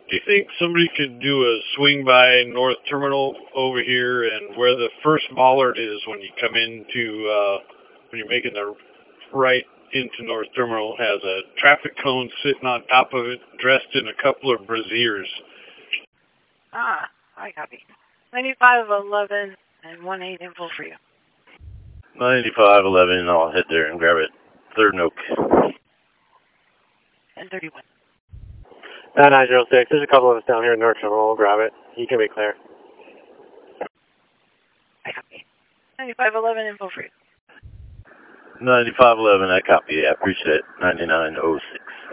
Do you think somebody could do a swing by North Terminal over here and where the first bollard is when you come into, when you're making the right into North Terminal, has a traffic cone sitting on top of it, dressed in a couple of brassieres? Ah, I copy. 9511 and 18 info for you. 9511, I'll head there and grab it. Third Oak. 1031. 9906, there's a couple of us down here in North Terminal. We'll grab it. You can be clear. I copy. 9511 info for you. 9511, I copy. I appreciate it. 9906.